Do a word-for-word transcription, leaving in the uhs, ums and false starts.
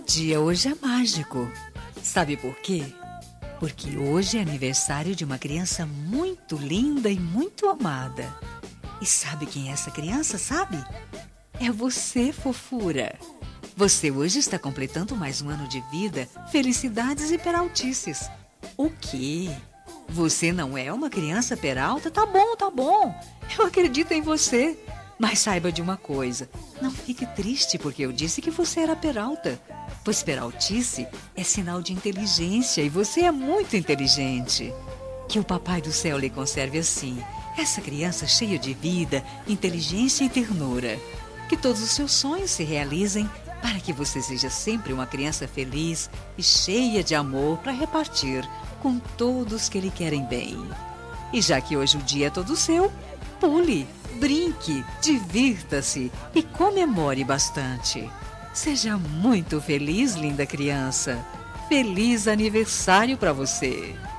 dia hoje é mágico. Sabe por quê? Porque hoje é aniversário de uma criança muito linda e muito amada. E sabe quem é essa criança, sabe? É você, fofura. Você hoje está completando mais um ano de vida, felicidades e peraltices. O quê? Você não é uma criança peralta? Tá bom, tá bom. Eu acredito em você. Mas saiba de uma coisa, não fique triste porque eu disse que você era peralta, pois peraltice é sinal de inteligência e você é muito inteligente. Que o Papai do Céu lhe conserve assim, essa criança cheia de vida, inteligência e ternura. Que todos os seus sonhos se realizem para que você seja sempre uma criança feliz e cheia de amor para repartir com todos que lhe querem bem. E já que hoje o dia é todo seu, pule, brinque, divirta-se e comemore bastante. Seja muito feliz, linda criança. Feliz aniversário para você!